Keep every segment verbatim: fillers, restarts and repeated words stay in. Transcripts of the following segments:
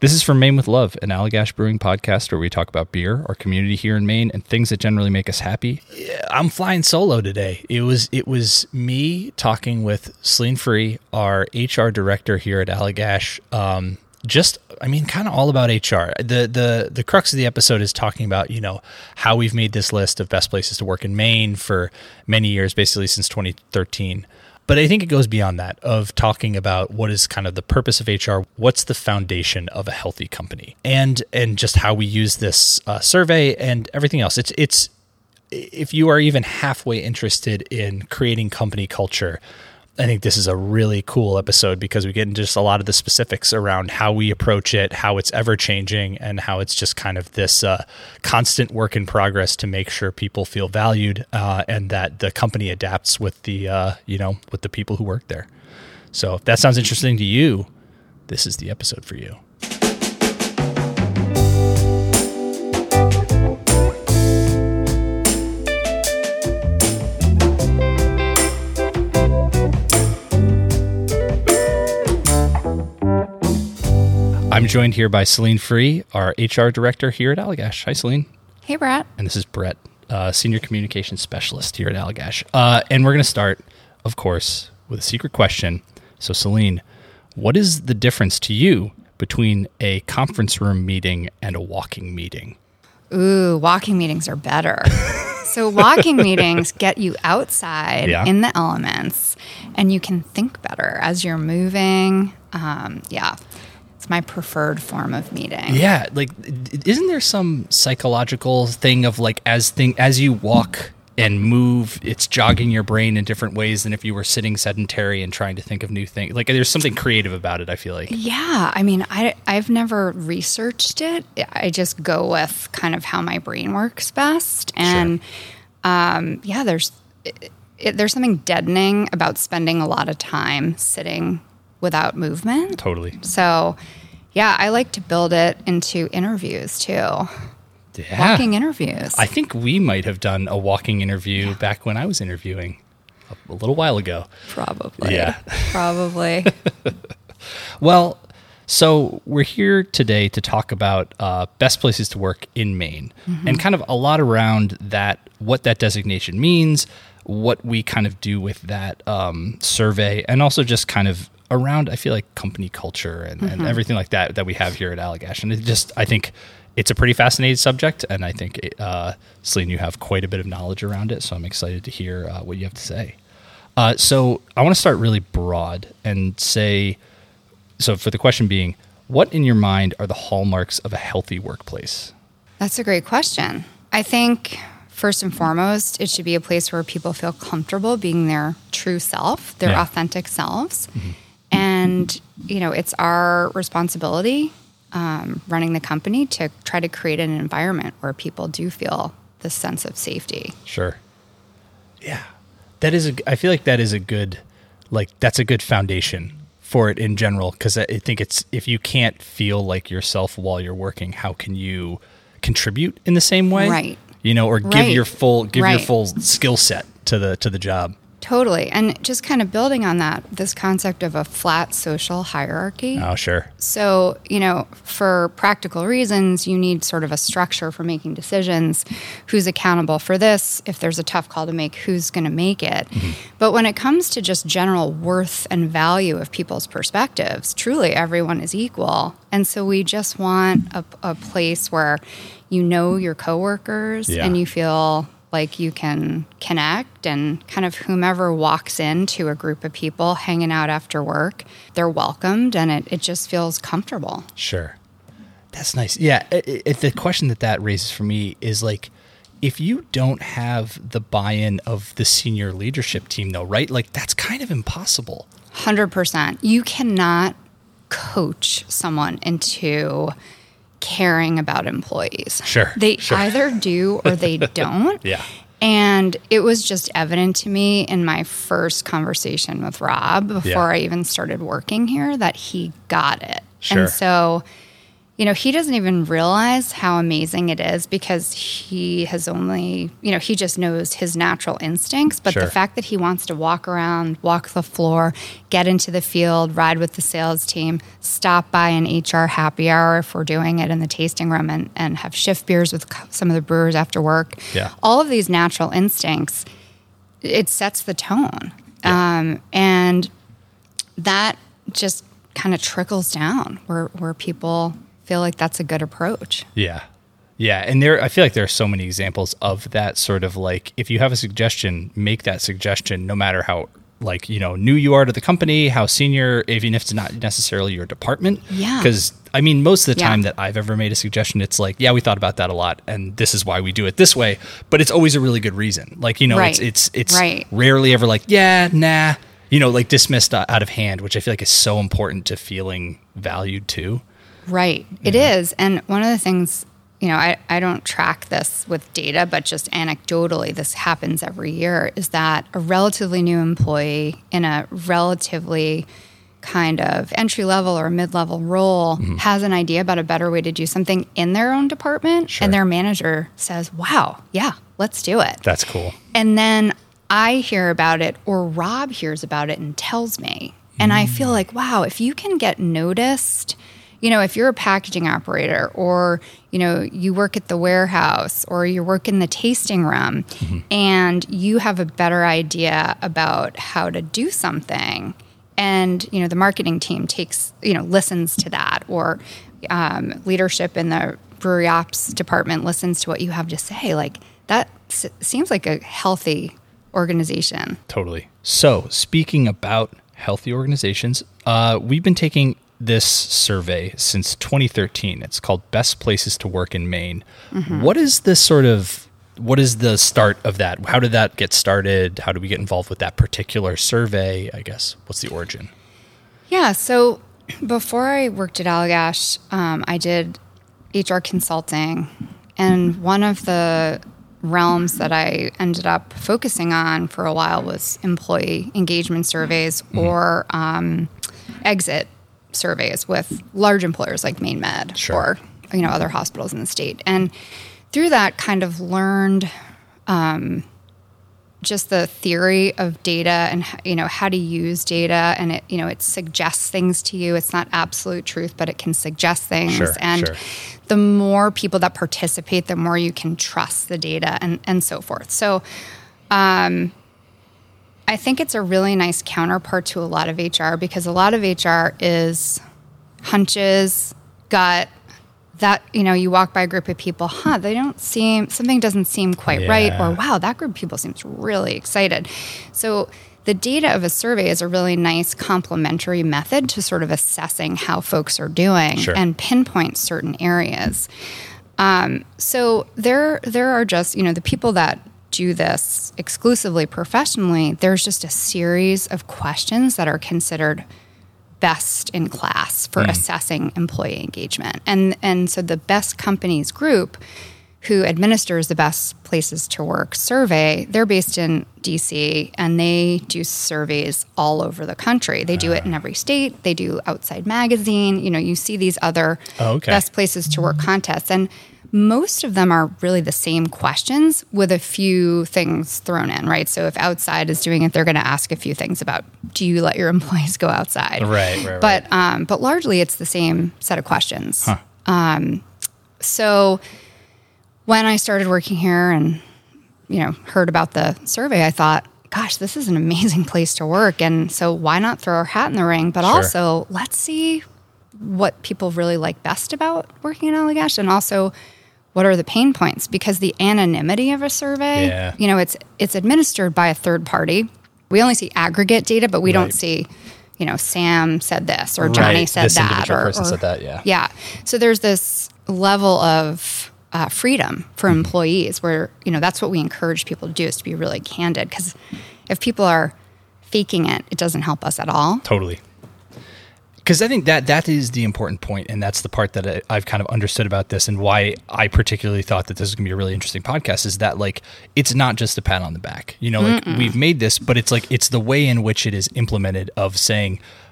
This is from Maine with Love, an Allagash Brewing podcast where we talk about beer, our community here in Maine, and things that generally make us happy. I'm flying solo today. It was it was me talking with Celine Free, our H R director here at Allagash. Um, just, I mean, kind of all about H R. The the the crux of the episode is talking about, you know, how we've made this list of best places to work in Maine for many years, basically since twenty thirteen. But I think it goes beyond that, of talking about what is kind of the purpose of H R, what's the foundation of a healthy company, and and just how we use this uh, survey and everything else. It's it's if you are even halfway interested in creating company culture, I think this is a really cool episode because we get into just a lot of the specifics around how we approach it, how it's ever changing, and how it's just kind of this uh, constant work in progress to make sure people feel valued uh, and that the company adapts with the uh, you know with the people who work there. So if that sounds interesting to you, this is the episode for you. I'm joined here by Celine Free, our H R director here at Allagash. Hi, Celine. Hey, Brett. And this is Brett, uh, senior communications specialist here at Allagash. Uh, and we're going to start, of course, with a secret question. So, Celine, what is the difference to you between a conference room meeting and a walking meeting? Ooh, walking meetings are better. So walking meetings get you outside yeah. in the elements, and you can think better as you're moving. Um, yeah. It's my preferred form of meeting. Yeah, like, isn't there some psychological thing of like as thing as you walk and move, it's jogging your brain in different ways than if you were sitting sedentary and trying to think of new things. Like, there's something creative about it, I feel like. Yeah, I mean, I I've never researched it. I just go with kind of how my brain works best, and sure. um, yeah, there's it, it, there's something deadening about spending a lot of time sitting without movement. Totally. So, yeah, I like to build it into interviews too. Yeah. Walking interviews. I think we might have done a walking interview yeah. back when I was interviewing a, a little while ago. Probably. Yeah. Probably. Well, so we're here today to talk about uh, best places to work in Maine, mm-hmm. and kind of a lot around that, what that designation means, what we kind of do with that um, survey, and also just kind of around, I feel like, company culture and, mm-hmm. and everything like that that we have here at Allagash. And it just, I think it's a pretty fascinating subject, and I think, it, uh, Celine, you have quite a bit of knowledge around it, so I'm excited to hear uh, what you have to say. Uh, so I want to start really broad and say, so for the question being, what in your mind are the hallmarks of a healthy workplace? That's a great question. I think first and foremost, it should be a place where people feel comfortable being their true self, their yeah. authentic selves. Mm-hmm. And, you know, it's our responsibility um, running the company to try to create an environment where people do feel this sense of safety. Sure. Yeah. That is, a, I feel like that is a good, like, that's a good foundation for it in general. Because I think it's, if you can't feel like yourself while you're working, how can you contribute in the same way? Right. You know, or give right. your full, give right. your full skill set to the, to the job. Totally. And just kind of building on that, this concept of a flat social hierarchy. Oh, sure. So, you know, for practical reasons, you need sort of a structure for making decisions. Who's accountable for this? If there's a tough call to make, who's going to make it? Mm-hmm. But when it comes to just general worth and value of people's perspectives, truly everyone is equal. And so we just want a, a place where you know your coworkers yeah. and you feel like you can connect, and kind of whomever walks into a group of people hanging out after work, they're welcomed, and it, it just feels comfortable. Sure. That's nice. Yeah. It, it, the question that that raises for me is like, if you don't have the buy-in of the senior leadership team though, right? Like that's kind of impossible. one hundred percent. You cannot coach someone into caring about employees. Sure. They sure. either do or they don't. Yeah. And it was just evident to me in my first conversation with Rob before yeah. I even started working here that he got it. Sure. And so, you know, he doesn't even realize how amazing it is because he has only, you know, he just knows his natural instincts. But Sure. the fact that he wants to walk around, walk the floor, get into the field, ride with the sales team, stop by an H R happy hour if we're doing it in the tasting room and, and have shift beers with some of the brewers after work. Yeah. All of these natural instincts, it sets the tone. Yeah. Um, and that just kind of trickles down where, where people feel like that's a good approach. Yeah. Yeah. And there, I feel like there are so many examples of that sort of like, if you have a suggestion, make that suggestion no matter how, like, you know, new you are to the company, how senior, even if it's not necessarily your department. Yeah. Because, I mean, most of the Yeah. time that I've ever made a suggestion, it's like, yeah, we thought about that a lot, and this is why we do it this way. But it's always a really good reason. Like, you know, Right. it's it's it's Right. rarely ever like, yeah, nah, you know, like dismissed out of hand, which I feel like is so important to feeling valued too. Right. It is. And one of the things, you know, I, I don't track this with data, but just anecdotally, this happens every year, is that a relatively new employee in a relatively kind of entry level or mid level role Mm-hmm. has an idea about a better way to do something in their own department. Sure. And their manager says, wow, yeah, let's do it. That's cool. And then I hear about it or Rob hears about it and tells me. And I feel like, wow, if you can get noticed, you know, if you're a packaging operator or, you know, you work at the warehouse or you work in the tasting room and you have a better idea about how to do something and, you know, the marketing team takes, you know, listens to that or um, leadership in the brewery ops department listens to what you have to say, like that s- seems like a healthy organization. Totally. So, speaking about healthy organizations, uh, we've been taking this survey since twenty thirteen. It's called Best Places to Work in Maine. Mm-hmm. What is this sort of, what is the start of that? How did that get started? How do we get involved with that particular survey? I guess, what's the origin? Yeah, so before I worked at Allagash, um, I did H R consulting, and one of the realms that I ended up focusing on for a while was employee engagement surveys mm-hmm. or um, exit surveys with large employers like Maine Med Sure. or you know other hospitals in the state, and through that kind of learned um, just the theory of data and you know how to use data, and it you know it suggests things to you. It's not absolute truth, but it can suggest things. Sure, and sure. the more people that participate, the more you can trust the data and and so forth. So, um, I think it's a really nice counterpart to a lot of H R because a lot of H R is hunches, gut. That, you know, you walk by a group of people, huh, they don't seem, something doesn't seem quite Yeah. right, or wow, that group of people seems really excited. So the data of a survey is a really nice complementary method to sort of assessing how folks are doing Sure. and pinpoint certain areas. Um, so there, there are just, you know, the people that do this exclusively professionally, there's just a series of questions that are considered best in class for Mm. assessing employee engagement. And and so the Best Companies group, who administers the Best Places to Work survey, they're based in D C and they do surveys all over the country. They do it in every state. They do Outside Magazine. You know, you see these other Oh, okay. Best Places to Work contests. And most of them are really the same questions with a few things thrown in, right? So if Outside is doing it, they're going to ask a few things about, do you let your employees go outside? Right, right, But um, but largely it's the same set of questions. Huh. Um, so when I started working here and you know heard about the survey, I thought, gosh, this is an amazing place to work, and so why not throw our hat in the ring? But Sure. also let's see what people really like best about working at Allagash, and also what are the pain points? Because the anonymity of a survey, Yeah. you know, it's it's administered by a third party. We only see aggregate data, but we Right. don't see, you know, Sam said this or Johnny Right. said This that individual or, person or- said that, yeah. yeah. So there's this level of uh, freedom for Mm-hmm. employees where, you know, that's what we encourage people to do, is to be really candid. Because if people are faking it, it doesn't help us at all. Totally. Because I think that that is the important point, and that's the part that I, I've kind of understood about this, and why I particularly thought that this is going to be a really interesting podcast, is that like it's not just a pat on the back. You know, like Mm-mm. we've made this, but it's like it's the way in which it is implemented of saying,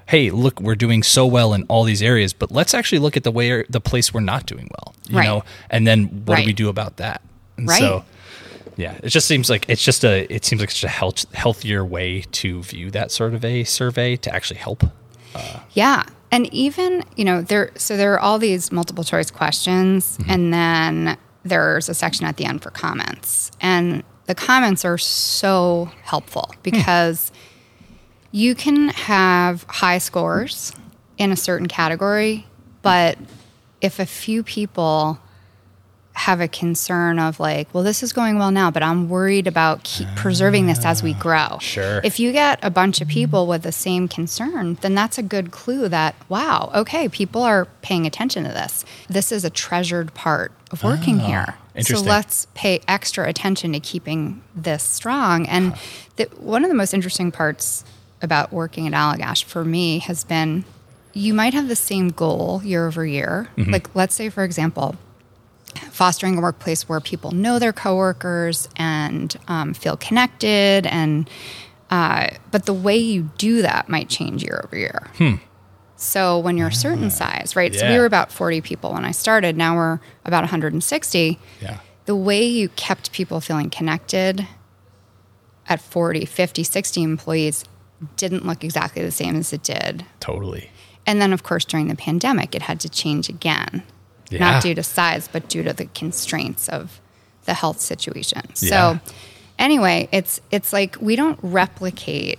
hey, look, we're doing so well in all these areas, but let's actually look at the way the place we're not doing well, you right. know, and then what right. do we do about that? And right. so, yeah, it just seems like it's just a it seems like such a health, healthier way to view that sort of a survey to actually help. Uh, yeah. And even, you know, there, so there are all these multiple choice questions, mm-hmm. and then there's a section at the end for comments. And the comments are so helpful because mm. you can have high scores in a certain category, but if a few people have a concern of like, well, this is going well now, but I'm worried about keep preserving this as we grow. Sure. If you get a bunch of people with the same concern, then that's a good clue that, wow, okay, people are paying attention to this. This is a treasured part of working oh, here. So let's pay extra attention to keeping this strong. And the, one of the most interesting parts about working at Allagash for me has been you might have the same goal year over year. Mm-hmm. Like, let's say, for example, fostering a workplace where people know their coworkers and um, feel connected, and uh, but the way you do that might change year over year. Hmm. So when you're a certain size, right? Yeah. So we were about forty people when I started. Now we're about one hundred sixty. Yeah. The way you kept people feeling connected at forty, fifty, sixty employees didn't look exactly the same as it did. Totally. And then, of course, during the pandemic, it had to change again. Yeah. Not due to size, but due to the constraints of the health situation. Yeah. So anyway, it's it's like we don't replicate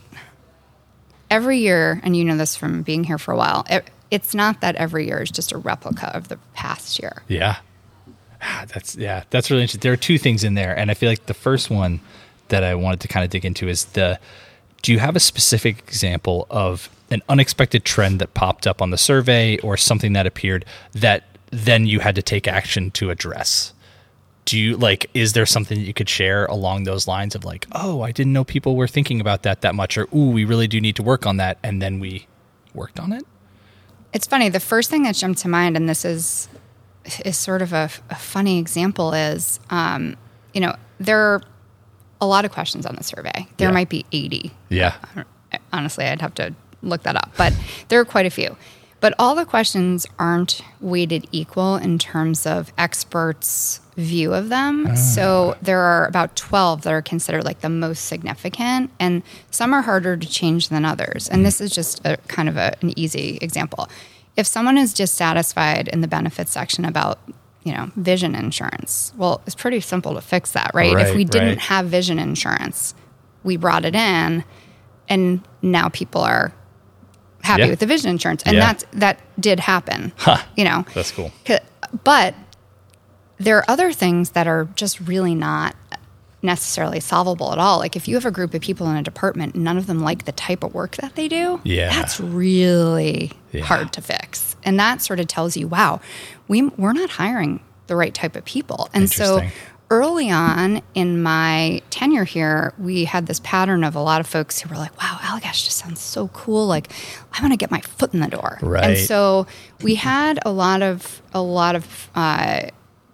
every year, and you know this from being here for a while, it, it's not that every year is just a replica of the past year. Yeah. That's yeah, that's really interesting. There are two things in there, and I feel like the first one that I wanted to kind of dig into is the do you have a specific example of an unexpected trend that popped up on the survey or something that appeared that then you had to take action to address? Do you like, is there something that you could share along those lines of like, oh, I didn't know people were thinking about that that much, or, ooh, we really do need to work on that. And then we worked on it? It's funny. The first thing that jumped to mind, and this is, is sort of a, a funny example is, um, you know, there are a lot of questions on the survey. There yeah. might be eighty. Yeah. Honestly, I'd have to look that up, but there are quite a few. But all the questions aren't weighted equal in terms of experts' view of them. Uh. So there are about twelve that are considered like the most significant, and some are harder to change than others. And this is just a kind of a, an easy example. If someone is dissatisfied in the benefits section about, you know, vision insurance, well, it's pretty simple to fix that, right? right if we didn't right. have vision insurance, we brought it in, and now people are happy yeah. with the vision insurance. And yeah. that's, that did happen, huh. you know. That's cool. But there are other things that are just really not necessarily solvable at all. Like if you have a group of people in a department, none of them like the type of work that they do, yeah. that's really yeah. hard to fix. And that sort of tells you, wow, we, we're not hiring the right type of people. And so early on in my tenure here, we had this pattern of a lot of folks who were like, wow, Allagash just sounds so cool. Like, I want to get my foot in the door. Right. And so we had a lot of, a lot of uh,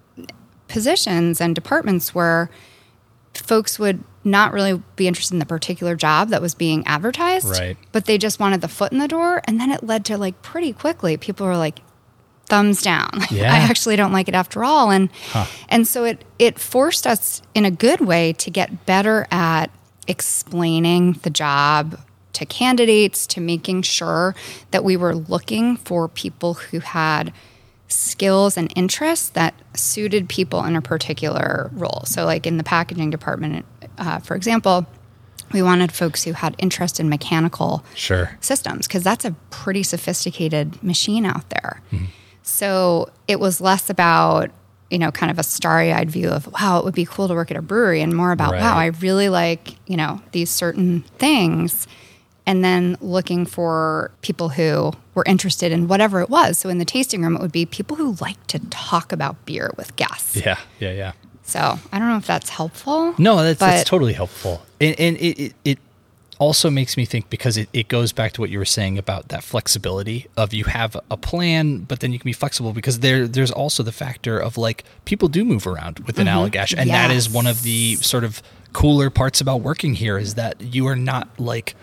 positions and departments where folks would not really be interested in the particular job that was being advertised, right. but they just wanted the foot in the door. And then it led to like pretty quickly, people were like, thumbs down. Yeah. I actually don't like it after all. And huh. and so it it forced us in a good way to get better at explaining the job to candidates, to making sure that we were looking for people who had skills and interests that suited people in a particular role. So like in the packaging department, uh, for example, we wanted folks who had interest in mechanical sure. systems because that's a pretty sophisticated machine out there. Mm-hmm. So it was less about, you know, kind of a starry-eyed view of, wow, it would be cool to work at a brewery, and more about, right. wow, I really like, you know, these certain things. And then looking for people who were interested in whatever it was. So in the tasting room, it would be people who like to talk about beer with guests. Yeah, yeah, yeah. So I don't know if that's helpful. No, that's, but that's totally helpful. And, and it, it, it also makes me think, because it, it goes back to what you were saying about that flexibility of you have a plan, but then you can be flexible, because there there's also the factor of like people do move around within mm-hmm. Allagash. And yes. that is one of the sort of cooler parts about working here, is that you are not like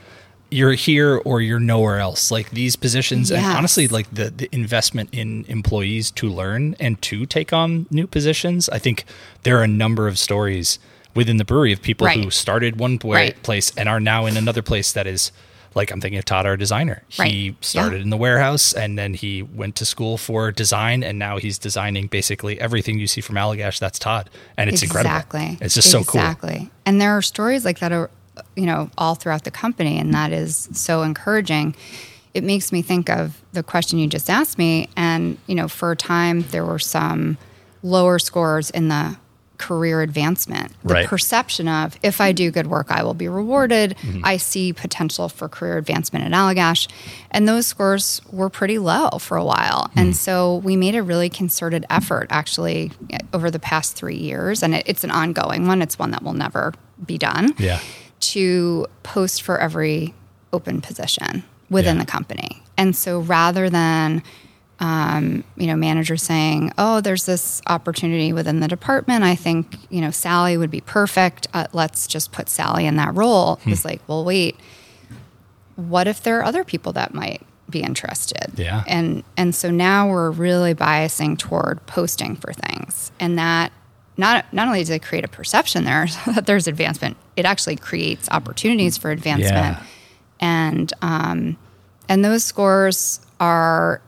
you're here or you're nowhere else. Like these positions, Yes. and honestly, like the, the investment in employees to learn and to take on new positions. I think there are a number of stories within the brewery of people Right. who started one way, Right. place and are now in another place that is, like, I'm thinking of Todd, our designer. Right. He started Yeah. in the warehouse and then he went to school for design, and now he's designing basically everything you see from Allagash. That's Todd. And it's exactly. incredible. It's just so cool. Exactly. And there are stories like that, are, you know, all throughout the company, and that is so encouraging. It makes me think of the question you just asked me. And, you know, for a time, there were some lower scores in the career advancement. The Right. perception of, if I do good work, I will be rewarded. Mm-hmm. I see potential for career advancement at Allagash. And those scores were pretty low for a while. Mm. And so we made a really concerted effort, actually, over the past three years. And it, it's an ongoing one. It's one that will never be done. Yeah. To post for every open position within Yeah. the company. And so rather than, um, you know, managers saying, oh, there's this opportunity within the department, I think, you know, Sally would be perfect. Uh, let's just put Sally in that role. Hmm. It's like, well, wait, what if there are other people that might be interested? Yeah. And, and so now we're really biasing toward posting for things. And that not, not only does it create a perception there that there's advancement, it actually creates opportunities for advancement. Yeah. And, um, and those scores are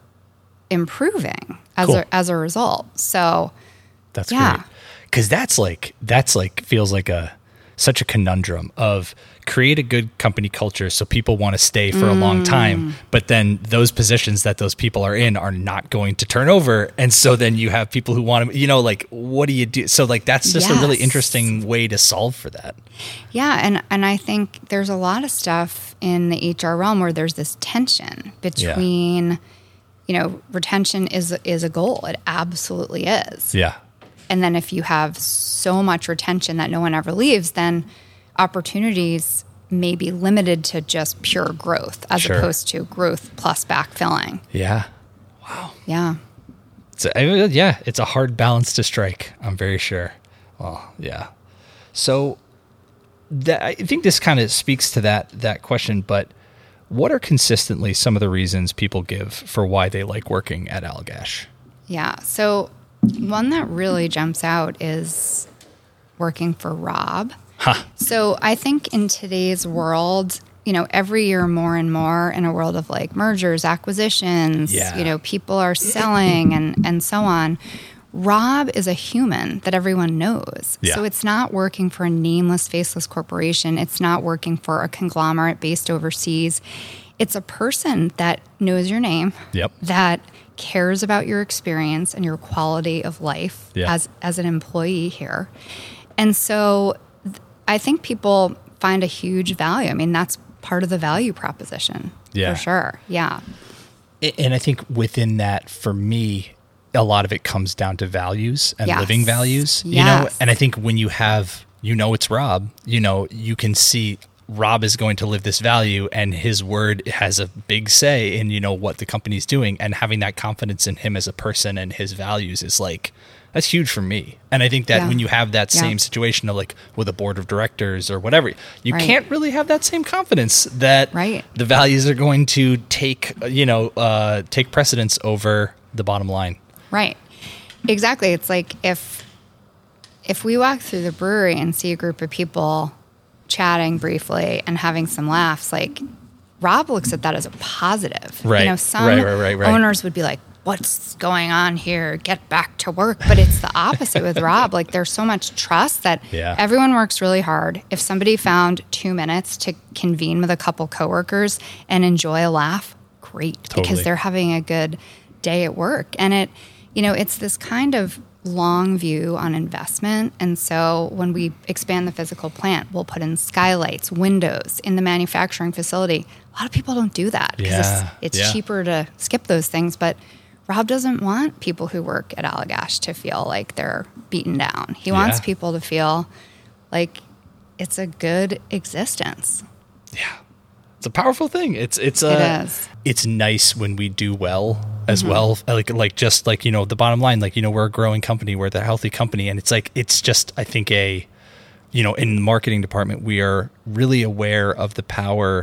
improving as Cool. a, as a result. So That's Yeah. great. Because that's like, that's like, feels like a, such a conundrum of create a good company culture so people want to stay for a long time, but then those positions that those people are in are not going to turn over. And so then you have people who want to, you know, like, what do you do? So like, that's just a really Yes. interesting way to solve for that. yeah, and, and I think there's a lot of stuff in the H R realm where there's this tension between, you know, retention is is a goal. It absolutely is. Yeah. And then if you have so much retention that no one ever leaves, then opportunities may be limited to just pure growth as Sure. opposed to growth plus backfilling. Yeah. Yeah. It's a, yeah, it's a hard balance to strike. I'm very sure. Well, yeah. So that, I think this kind of speaks to that that question. But what are consistently some of the reasons people give for why they like working at Allagash? Yeah. So one that really jumps out is working for Rob. Huh. So I think in today's world, you know, every year more and more in a world of like mergers, acquisitions, Yeah. you know, people are selling and, and so on. Rob is a human that everyone knows. Yeah. So it's not working for a nameless, faceless corporation. It's not working for a conglomerate based overseas. It's a person that knows your name, Yep. that cares about your experience and your quality of life Yeah. as, as an employee here. And so th- I think people find a huge value. I mean, that's part of the value proposition Yeah. for sure. Yeah. And I think within that, for me, a lot of it comes down to values and Yes. living values, you know? Yes. And I think when you have, you know, it's Rob, you know, you can see Rob is going to live this value and his word has a big say in, you know, what the company's doing, and having that confidence in him as a person and his values is like, that's huge for me. And I think that Yeah. when you have that Yeah. same situation of like with a board of directors or whatever, you Right. can't really have that same confidence that Right. the values are going to take, you know, uh, take precedence over the bottom line. Right. Exactly. It's like if if we walk through the brewery and see a group of people chatting briefly and having some laughs, like Rob looks at that as a positive. Right. You know, some Right, right, right, right. owners would be like, what's going on here? Get back to work. But it's the opposite with Rob. Like there's so much trust that Yeah. everyone works really hard. If somebody found two minutes to convene with a couple coworkers and enjoy a laugh, great, Totally. because they're having a good day at work. And it, you know, it's this kind of long view on investment. And so when we expand the physical plant, we'll put in skylights, windows in the manufacturing facility. A lot of people don't do that because Yeah, it's, it's yeah. cheaper to skip those things. But Rob doesn't want people who work at Allagash to feel like they're beaten down. He wants Yeah. people to feel like it's a good existence. Yeah. It's a powerful thing. It's it's uh, It is. It's nice when we do well as Mm-hmm. well. Like like just like, you know, the bottom line, like, you know, we're a growing company, we're the healthy company, and it's like it's just I think a you know, in the marketing department, we are really aware of the power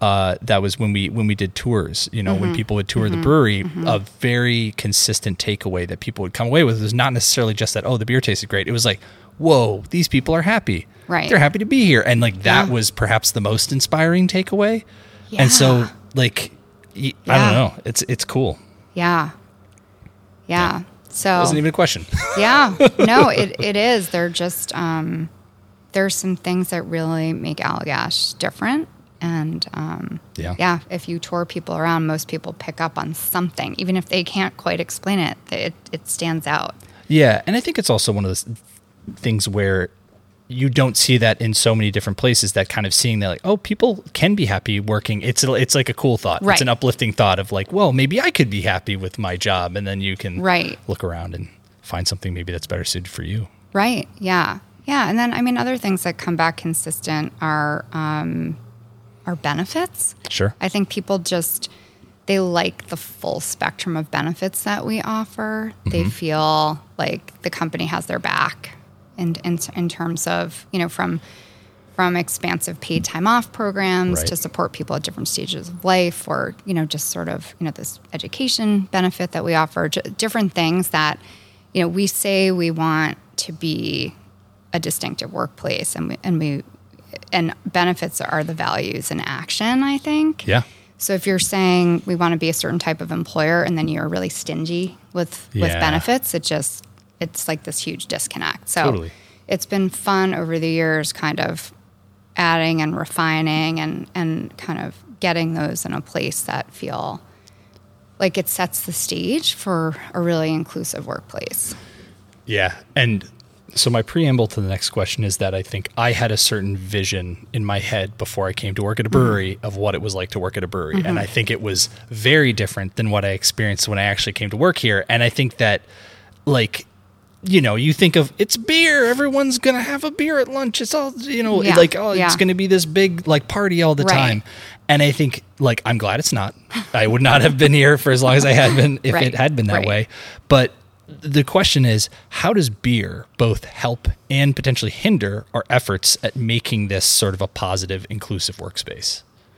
Uh, that was when we when we did tours, you know, mm-hmm. when people would tour mm-hmm. the brewery, mm-hmm. a very consistent takeaway that people would come away with was not necessarily just that, oh, the beer tasted great. It was like, whoa, these people are happy. Right. They're happy to be here. And like that yeah. was perhaps the most inspiring takeaway. Yeah. And so like, I yeah. don't know, it's it's cool. Yeah. Yeah. yeah. So it wasn't even a question. Yeah. No, it, it is. They're just, um, there's some things that really make Allagash different. And um, yeah. yeah, if you tour people around, most people pick up on something. Even if they can't quite explain it, it, it stands out. Yeah, and I think it's also one of those things where you don't see that in so many different places, that kind of seeing that like, oh, people can be happy working. It's it's like a cool thought. Right. It's an uplifting thought of like, well, maybe I could be happy with my job. And then you can right. look around and find something maybe that's better suited for you. Right, yeah. Yeah, and then, I mean, other things that come back consistent are... Um, Our benefits. Sure. I think people just, they like the full spectrum of benefits that we offer. Mm-hmm. They feel like the company has their back in, in, in terms of, you know, from from expansive paid time off programs right. to support people at different stages of life, or, you know, just sort of, you know, this education benefit that we offer, j- different things that, you know, we say we want to be a distinctive workplace, and we, and we, and benefits are the values in action, I think. Yeah. So if you're saying we want to be a certain type of employer and then you're really stingy with, yeah. with benefits, it just, it's like this huge disconnect. So totally. It's been fun over the years kind of adding and refining and, and kind of getting those in a place that feel like it sets the stage for a really inclusive workplace. Yeah. And so my preamble to the next question is that I think I had a certain vision in my head before I came to work at a brewery mm-hmm. of what it was like to work at a brewery. Mm-hmm. And I think it was very different than what I experienced when I actually came to work here. And I think that, like, you know, you think of, it's beer, everyone's going to have a beer at lunch. It's all, you know, yeah. like, oh, yeah. it's going to be this big, like, party all the right. time. And I think, like, I'm glad it's not. I would not have been here for as long as I had been if right. it had been that right. way. But the question is, how does beer both help and potentially hinder our efforts at making this sort of a positive, inclusive workspace?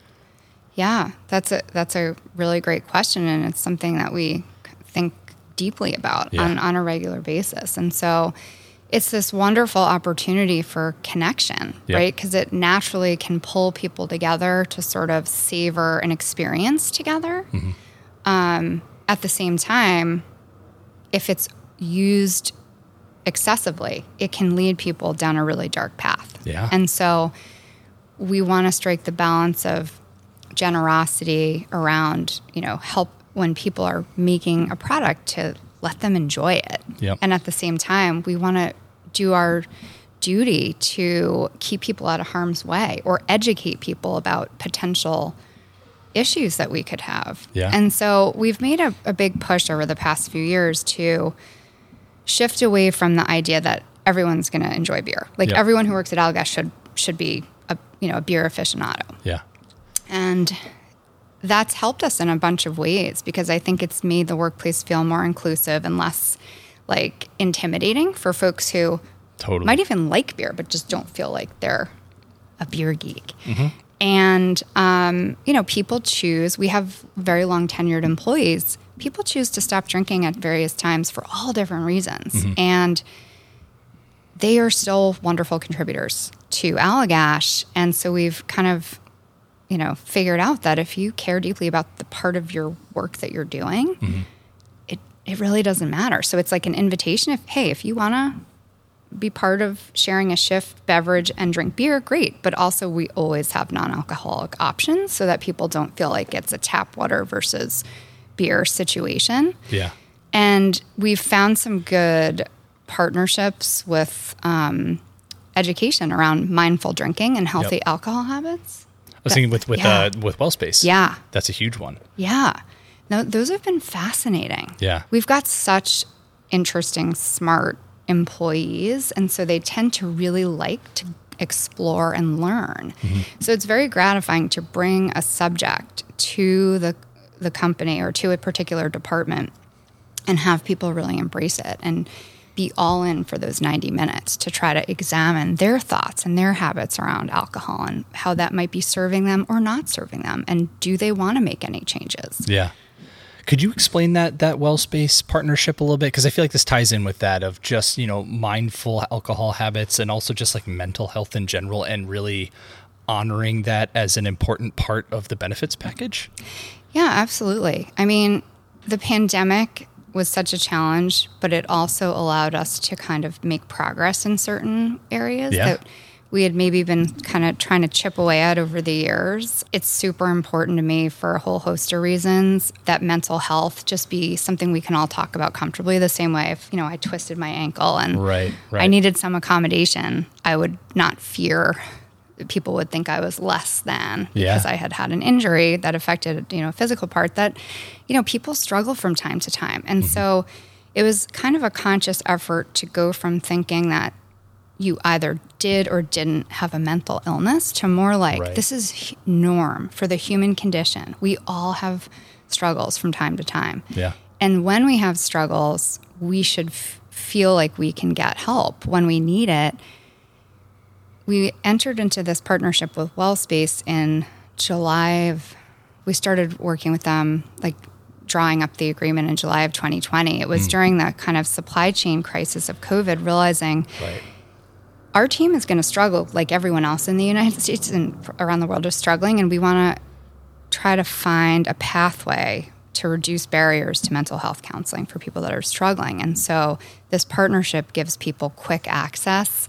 Yeah, that's a that's a really great question, and it's something that we think deeply about yeah. on, on a regular basis. And so it's this wonderful opportunity for connection, yep. right? Because it naturally can pull people together to sort of savor an experience together. Mm-hmm. Um, at the same time, if it's used excessively, it can lead people down a really dark path. Yeah. And so we want to strike the balance of generosity around, you know, help when people are making a product to let them enjoy it. Yep. And at the same time, we want to do our duty to keep people out of harm's way or educate people about potential issues that we could have. Yeah. And so we've made a, a big push over the past few years to shift away from the idea that everyone's going to enjoy beer. Like yep. everyone who works at Allagash should should be a you know a beer aficionado. Yeah. And that's helped us in a bunch of ways because I think it's made the workplace feel more inclusive and less like intimidating for folks who totally might even like beer but just don't feel like they're a beer geek. Mm-hmm. And, um, you know, people choose, we have very long tenured employees. People choose to stop drinking at various times for all different reasons. Mm-hmm. And they are still wonderful contributors to Allagash. And so we've kind of, you know, figured out that if you care deeply about the part of your work that you're doing, mm-hmm. it, it really doesn't matter. So it's like an invitation if, hey, if you want to be part of sharing a shift beverage and drink beer, great. But also we always have non-alcoholic options so that people don't feel like it's a tap water versus beer situation. Yeah. And we've found some good partnerships with um, education around mindful drinking and healthy yep. alcohol habits. I was thinking with with yeah. uh, with Wellspace. Yeah. That's a huge one. Yeah. No, those have been fascinating. Yeah. We've got such interesting, smart employees, and so they tend to really like to explore and learn. Mm-hmm. So it's very gratifying to bring a subject to the the company or to a particular department and have people really embrace it and be all in for those ninety minutes to try to examine their thoughts and their habits around alcohol and how that might be serving them or not serving them. And do they want to make any changes? Yeah. Could you explain that that WellSpace partnership a little bit? Because I feel like this ties in with that of just, you know, mindful alcohol habits and also just like mental health in general, and really honoring that as an important part of the benefits package. Yeah, absolutely. I mean, the pandemic was such a challenge, but it also allowed us to kind of make progress in certain areas Yeah. that we had maybe been kind of trying to chip away at over the years. It's super important to me for a whole host of reasons that mental health just be something we can all talk about comfortably, the same way if, you know, I twisted my ankle and Right, right. I needed some accommodation, I would not fear that people would think I was less than because Yeah. I had had an injury that affected, you know, a physical part that, you know, people struggle from time to time. And Mm-hmm. so it was kind of a conscious effort to go from thinking that you either did or didn't have a mental illness to more like, Right. this is h- norm for the human condition. We all have struggles from time to time. Yeah. And when we have struggles, we should f- feel like we can get help when we need it. We entered into this partnership with WellSpace in July of, we started working with them, like drawing up the agreement in July of twenty twenty. It was Mm. during the kind of supply chain crisis of COVID, realizing Right. our team is going to struggle like everyone else in the United States and around the world is struggling. And we want to try to find a pathway to reduce barriers to mental health counseling for people that are struggling. And so this partnership gives people quick access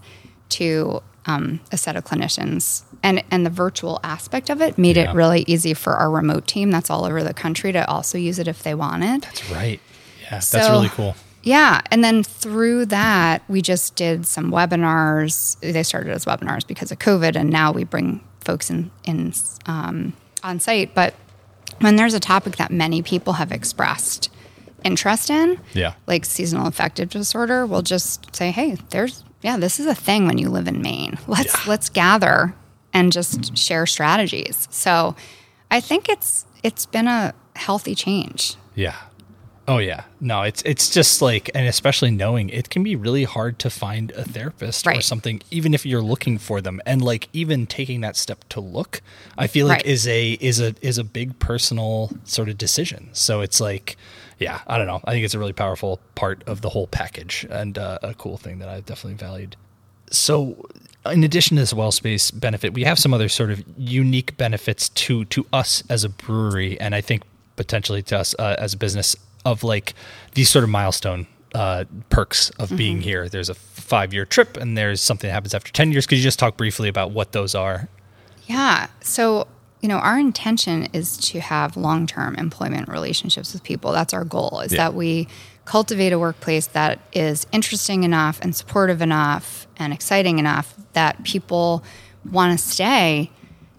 to um, a set of clinicians. And, and the virtual aspect of it made Yeah. it really easy for our remote team that's all over the country to also use it if they wanted. That's right. Yeah. That's So- really cool. Yeah. And then through that, we just did some webinars. They started as webinars because of COVID, and now we bring folks in, in um, on site. But when there's a topic that many people have expressed interest in, Yeah. like seasonal affective disorder, we'll just say, hey, there's, yeah, this is a thing when you live in Maine. Let's, Yeah. let's gather and just share strategies. So I think it's, it's been a healthy change. Yeah. Oh yeah. No, it's it's just like, and especially knowing it can be really hard to find a therapist or Right. something, even if you're looking for them. And like even taking that step to look, I feel like Right. is a is a is a big personal sort of decision. So it's like, yeah, I don't know. I think it's a really powerful part of the whole package, and uh, a cool thing that I've definitely valued. So in addition to this WellSpace benefit, we have some other sort of unique benefits to to us as a brewery, and I think potentially to us uh, as a business, of like these sort of milestone uh, perks of being here. There's a five-year trip, and there's something that happens after ten years. Could you just talk briefly about what those are? Yeah. So, you know, our intention is to have long-term employment relationships with people. That's our goal, is Yeah. that we cultivate a workplace that is interesting enough and supportive enough and exciting enough that people want to stay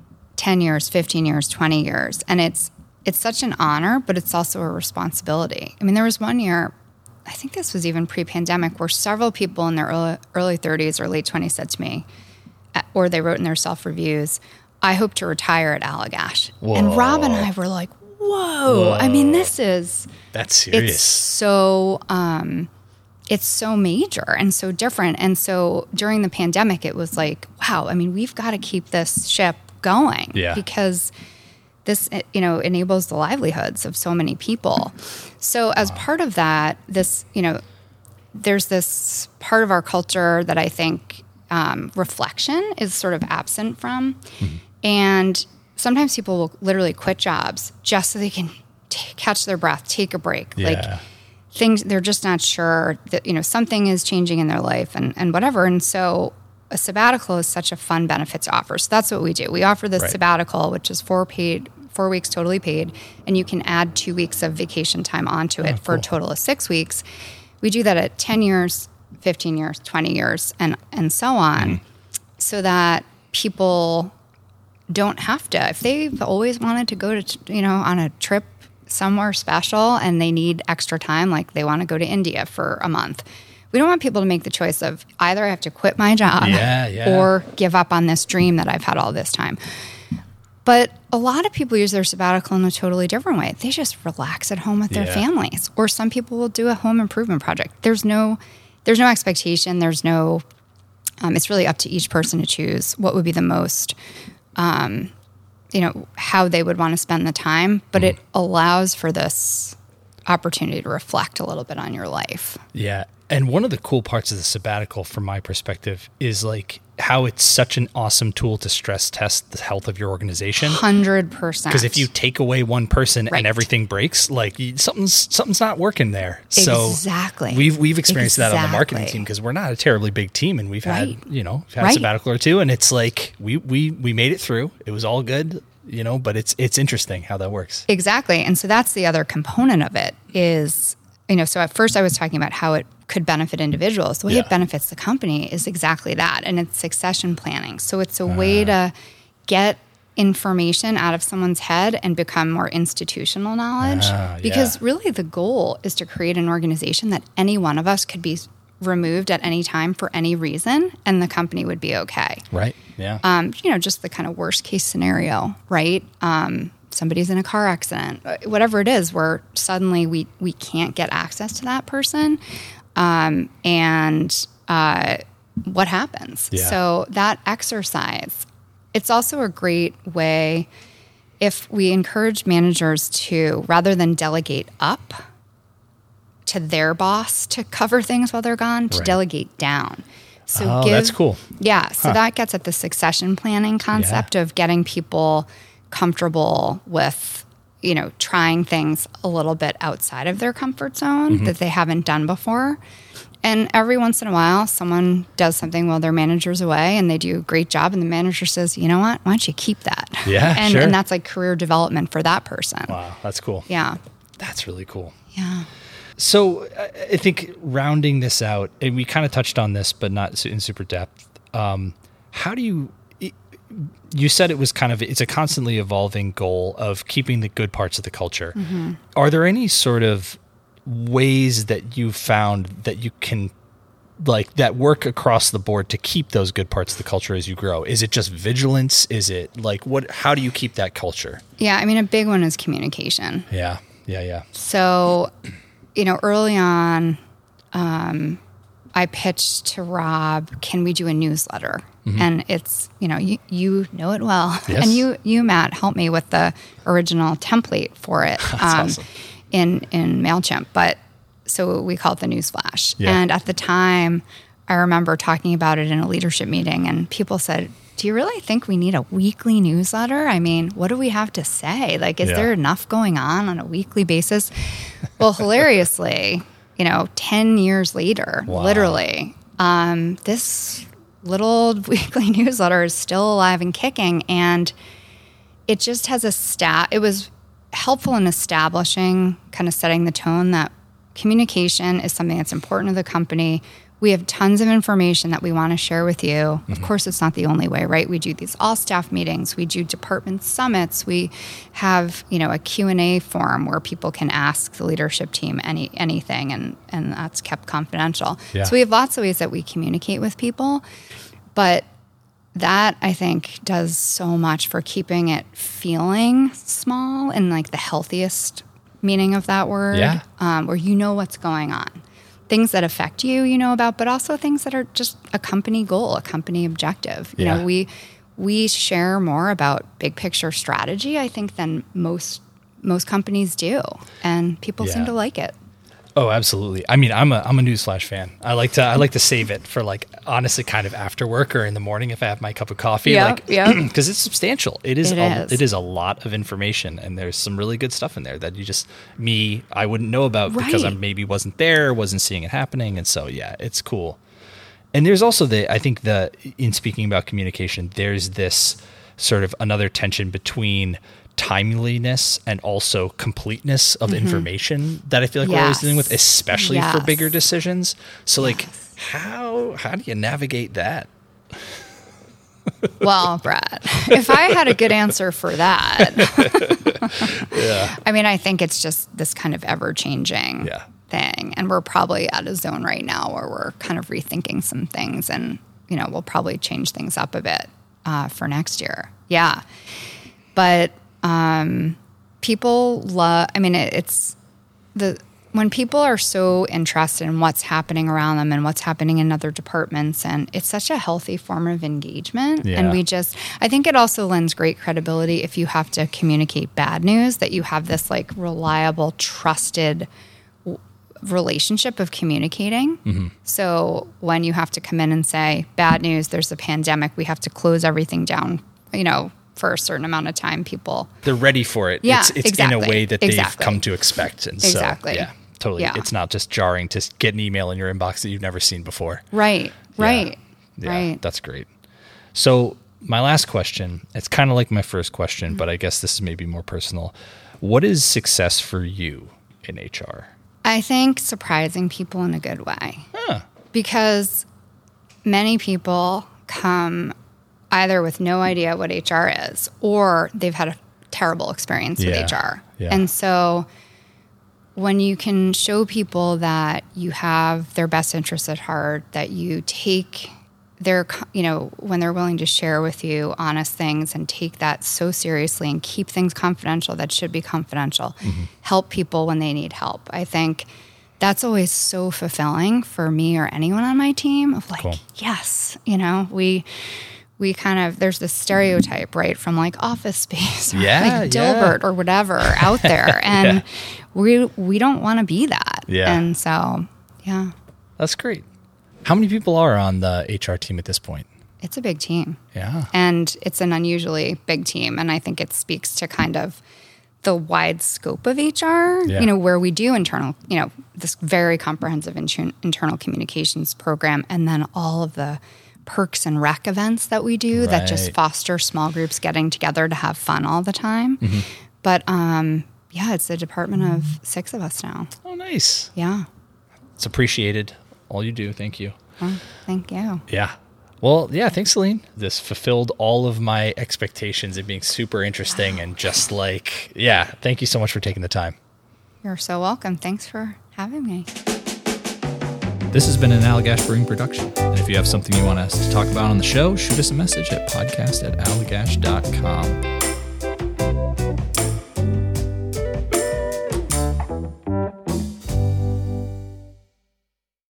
ten years, fifteen years, twenty years. And it's it's such an honor, but it's also a responsibility. I mean, there was one year, I think this was even pre-pandemic, where several people in their early, early thirties or late twenties said to me, uh, or they wrote in their self-reviews, I hope to retire at Allagash. Whoa. And Rob and I were like, whoa. I mean, this is, That's it's serious. so, um, it's so major and so different. And so during the pandemic, it was like, wow, I mean, we've got to keep this ship going Yeah. because this, you know, enables the livelihoods of so many people. So as part of that, this, you know, there's this part of our culture that I think um, reflection is sort of absent from. Mm-hmm. And sometimes people will literally quit jobs just so they can t- catch their breath, take a break. Yeah. Like things, they're just not sure that, you know, something is changing in their life and, and whatever. And so a sabbatical is such a fun benefit to offer. So that's what we do. We offer this Right. sabbatical, which is four paid, four weeks totally paid, and you can add two weeks of vacation time onto it Oh, for a cool. total of six weeks. We do that at ten years, fifteen years, twenty years, and, and so on, Mm-hmm. so that people don't have to. If they've always wanted to go to, you know, on a trip somewhere special and they need extra time, like they want to go to India for a month, we don't want people to make the choice of either I have to quit my job Yeah, yeah. or give up on this dream that I've had all this time. But a lot of people use their sabbatical in a totally different way. They just relax at home with their Yeah. families. Or some people will do a home improvement project. There's no there's no expectation. There's no, um, it's really up to each person to choose what would be the most, um, you know, how they would want to spend the time, but mm. it allows for this opportunity to reflect a little bit on your life. Yeah. And one of the cool parts of the sabbatical from my perspective is like how it's such an awesome tool to stress test the health of your organization. one hundred percent. Because if you take away one person right. and everything breaks, like something's something's not working there. So exactly. We've we've experienced exactly. that on the marketing team because we're not a terribly big team and we've right. had, you know, we've had right. a sabbatical or two and it's like we we we made it through. It was all good, you know, but it's it's interesting how that works. Exactly. And so that's the other component of it is, you know, so at first I was talking about how it could benefit individuals. The way yeah. it benefits the company is exactly that. And it's succession planning. So it's a uh. way to get information out of someone's head and become more institutional knowledge. Uh, because yeah. really the goal is to create an organization that any one of us could be removed at any time for any reason and the company would be okay. Right. Yeah. Um, you know, just the kind of worst case scenario, right? Um, somebody's in a car accident, whatever it is, where suddenly we, we can't get access to that person. Um, and uh, what happens? Yeah. So that exercise, it's also a great way if we encourage managers to, rather than delegate up to their boss to cover things while they're gone, to right. delegate down. So oh, give, that's cool. Yeah. So huh. that gets at the succession planning concept yeah. of getting people comfortable with, you know, trying things a little bit outside of their comfort zone mm-hmm. that they haven't done before. And every once in a while, someone does something while their manager's away and they do a great job. And the manager says, you know what, why don't you keep that? Yeah, and, sure. and that's like career development for that person. Wow, that's cool. Yeah. That's really cool. Yeah. So I think rounding this out, and we kind of touched on this, but not in super depth. Um, how do you, you said it was kind of, it's a constantly evolving goal of keeping the good parts of the culture. Mm-hmm. Are there any sort of ways that you've found that you can like that work across the board to keep those good parts of the culture as you grow? Is it just vigilance? Is it like what, how do you keep that culture? Yeah. I mean, a big one is communication. Yeah. Yeah. Yeah. So, you know, early on, um, I pitched to Rob, can we do a newsletter? Mm-hmm. And it's, you know, you, you know it well. Yes. And you, you, Matt, helped me with the original template for it That's um, awesome. in, in MailChimp. But so we call it the Newsflash. Yeah. And at the time, I remember talking about it in a leadership meeting and people said, do you really think we need a weekly newsletter? I mean, what do we have to say? Like, is yeah. there enough going on on a weekly basis? Well, hilariously, you know, ten years later, wow. literally, um, this little weekly newsletter is still alive and kicking. And it just has a stat. It was helpful in establishing, kind of setting the tone that communication is something that's important to the company. We have tons of information that we want to share with you. Mm-hmm. Of course, it's not the only way, right? We do these all-staff meetings. We do department summits. We have, you know, a Q and A forum where people can ask the leadership team any anything, and, and that's kept confidential. Yeah. So we have lots of ways that we communicate with people. But that, I think, does so much for keeping it feeling small in, like, the healthiest meaning of that word, yeah. um, where you know what's going on. Things that affect you, you know about, but also things that are just a company goal, a company objective. You yeah. know, we we share more about big picture strategy, I think, than most most companies do, and people yeah. seem to like it. Oh, absolutely. I mean, I'm a I'm a Newsflash fan. I like to I like to save it for like honestly kind of after work or in the morning if I have my cup of coffee. Yeah, like, yeah. Because it's substantial. It is. It a, is. It is a lot of information, and there's some really good stuff in there that you just me I wouldn't know about Right. because I maybe wasn't there, wasn't seeing it happening, and so yeah, it's cool. And there's also the I think the in speaking about communication, there's this sort of another tension between timeliness and also completeness of mm-hmm. information that I feel like yes. we're always dealing with, especially yes. for bigger decisions. So yes. like how how do you navigate that? Well, Brad, if I had a good answer for that, yeah. I mean, I think it's just this kind of ever-changing yeah. thing. And we're probably at a zone right now where we're kind of rethinking some things, and, you know, we'll probably change things up a bit uh, for next year. Yeah. But um, people love, I mean, it, it's the when people are so interested in what's happening around them and what's happening in other departments, and it's such a healthy form of engagement. Yeah. And we just, I think it also lends great credibility if you have to communicate bad news, that you have this like reliable, trusted w- relationship of communicating. Mm-hmm. So when you have to come in and say, bad news, there's a pandemic, we have to close everything down, you know, for a certain amount of time, people they're ready for it. Yeah, it's it's exactly. in a way that they've Exactly. come to expect. And Exactly. so, yeah, totally. Yeah. It's not just jarring to get an email in your inbox that you've never seen before. Right, right, Yeah, right. that's great. So my last question, it's kind of like my first question, mm-hmm. but I guess this is maybe more personal. What is success for you in H R? I think surprising people in a good way. Huh. Because many people come either with no idea what H R is, or they've had a terrible experience yeah. with H R. Yeah. And so when you can show people that you have their best interests at heart, that you take their, you know, when they're willing to share with you honest things and take that so seriously and keep things confidential that should be confidential, mm-hmm. help people when they need help. I think that's always so fulfilling for me or anyone on my team of like, cool. yes, you know, we... we kind of, there's this stereotype, right, from like Office Space or yeah, like Dilbert yeah. or whatever out there. And yeah. we we don't want to be that. Yeah. And so, yeah. That's great. How many people are on the H R team at this point? It's a big team. Yeah. And it's an unusually big team. And I think it speaks to kind of the wide scope of H R, yeah. you know, where we do internal, you know, this very comprehensive inter- internal communications program, and then all of the perks and rec events that we do right. that just foster small groups getting together to have fun all the time. Mm-hmm. But um, yeah, it's a department of six of us now. Oh, nice. Yeah. It's appreciated. All you do. Thank you. Well, thank you. Yeah. Well, yeah, thanks, Celine. This fulfilled all of my expectations of being super interesting wow. and just like, yeah, thank you so much for taking the time. You're so welcome. Thanks for having me. This has been an Allagash Brewing production. And if you have something you want us to talk about on the show, shoot us a message at podcast at allagash dot com.